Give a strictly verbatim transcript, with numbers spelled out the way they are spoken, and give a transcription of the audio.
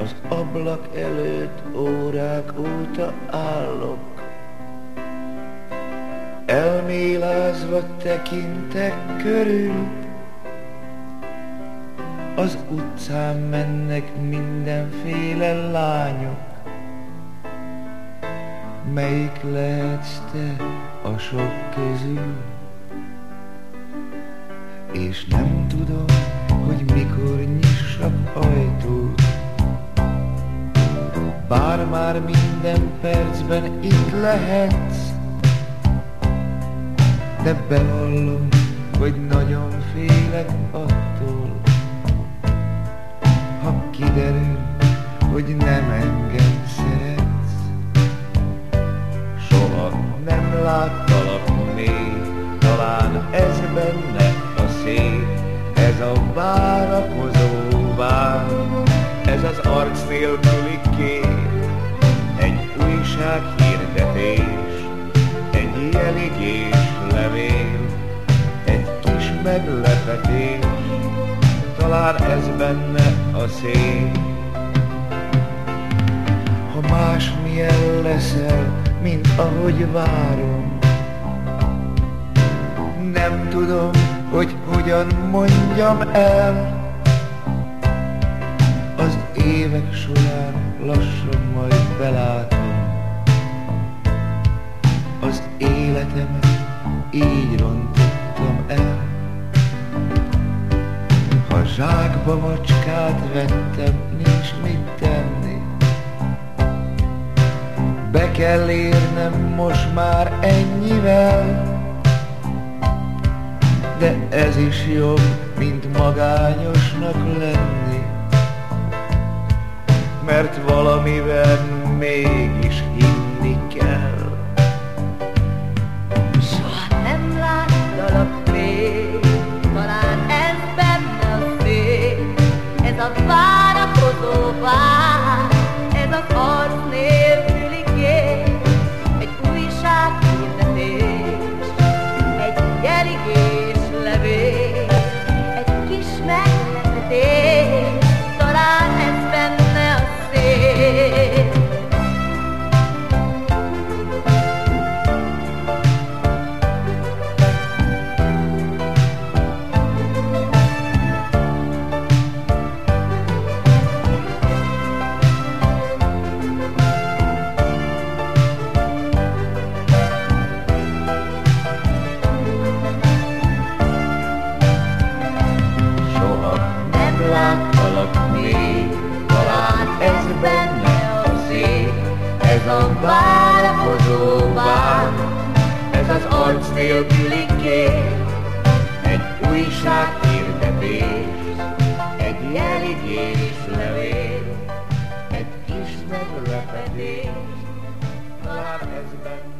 Az ablak előtt órák óta állok, elmélázva tekintek körül. Az utcán mennek mindenféle lányok, melyik lehetsz te a sok közül? És nem tudom, hogy mikor nyissak ajtót, bár már minden percben itt lehetsz, de bevallom, hogy nagyon félek attól, ha kiderül, hogy nem engem szeretsz. Soha nem láttalak még, talán ez benne a szép, ez a várakozó vár, ez az arc nélküli kép, egy újsághirdetés, egy jeligés levél, egy kis meglepetés, talán ez benne a szép. Ha másmilyen leszel, mint ahogy várom, nem tudom, hogy hogyan mondjam el. Az évek során lassan majd belátom, az életemet így rontottam el. Ha zsákba macskát vettem, nincs mit tenni, be kell érnem most már ennyivel. De ez is jobb, mint magányosnak lenni, mert valamiben mégis hinni kell. Soha nem láttalak még, talán ez benne a szép, ez a várakozó vár, ez az arc nélküli kép, egy újsághirdetés, egy jeligés levél, egy kis meglepetés, talán ez benne a szép. Láttalak még, talán ez benne a szép, ez a várakozó vár, ez az arc nélküli kép, egy újsághirdetés, egy jeligés levél, egy kis meglepetés, talán ez benne